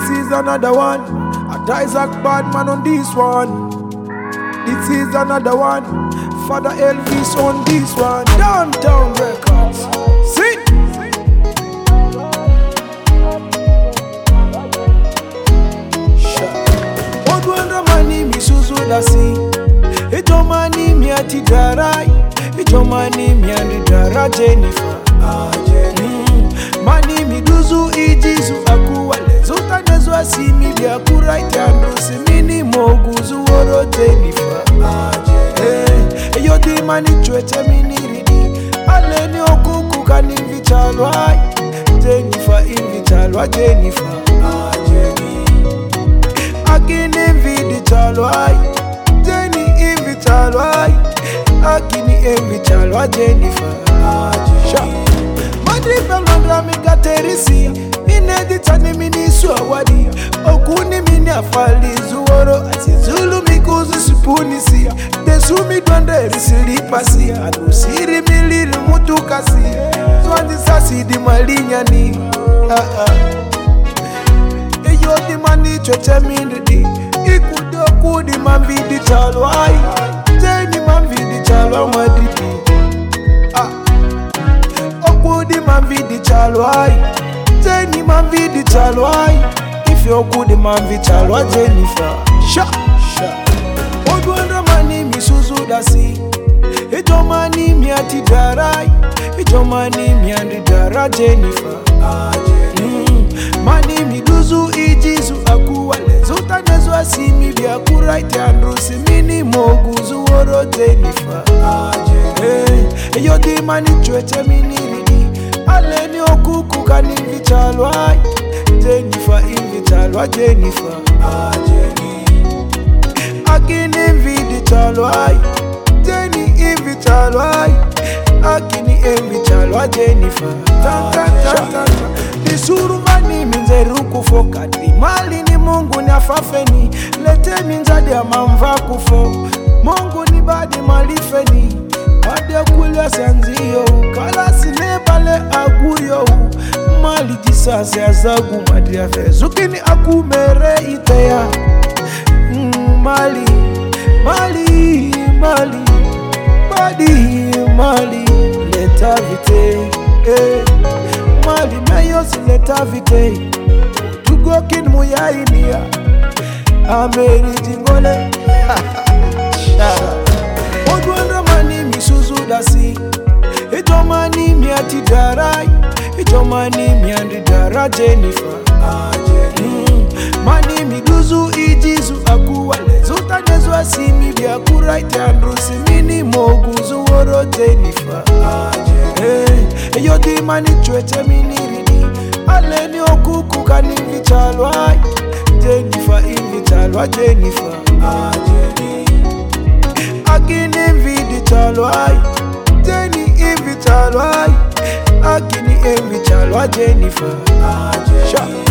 is another one. At Isaac Badman on this one. This is another one. Father Elvis on this one. Downtown Records. See? Odwanda mani misuzu dasi. Ejomani mi ati darai. Ejomani mi andi dara Jennifer. Mani mi duzu ijizu akuwa lezuta nezu asimi bia kuraiti andrusi mini moguzu woro Jennifer. Eyo di mani chweche mini ridi aleni okuku kani invichalwa Jennifer invichalwa Jennifer. Akini invichalwa Jenny invichalwa akini invichalwa Jennifer. Madripe mandra mikaterisi ineditani mini suawadi okuni mini afali zuoro asizulu mikuzi sipunisi desumi donde risilipasi anusiri miliri mutukasi zwandi sasi di malinyani eyo di mani choche mindidi ikudo kudi mambidi chalwai jeni mambidi chalwa madripi okudi mambidi chalwai jeni mambidi chalwai if you okudi mambidi chalwa Jennifer. Sha odwanda mani misuzu dasi ejomani mi ati darai ejomani mi andi dara Jennifer. Mani mi duzu ijizu akuwa lezuta nezu asimi bia kuraiti andrusi mini moguzu woro Jennifer. Eyo di mani chweche mini ridi aleni okuku kani invichalwa Jennifer invichalwa Jennifer. Akini invichalwa Jenny invichalwa akini invichalwa Jennifer. Disuru mani minzeru kufokati mali ni Mungu ni afafeni lete minzadi ya mamva kufo Mungu ni badi malifeni ade kulya sanziyo kala sinebale aguyo mali jisase azagu madia fezukini akumere iteya mali badi leta vite mali meyo si leta vite tugokin muyainia ameri jingole. Odwanda mani misuzu dasi ejomani mi ati darai ejomani mi andi dara Jennifer. Mani mi duzu ijizu akuwa lezuta nezu asimi bia kuraiti andrusi mini moguzu woro Jennifer. Eyo di mani chweche mini ridi aleni okuku kani invichalwa Jennifer invichalwa Jennifer. Akini invichalwa Jenny invichalwa akini invichalwa Jennifer.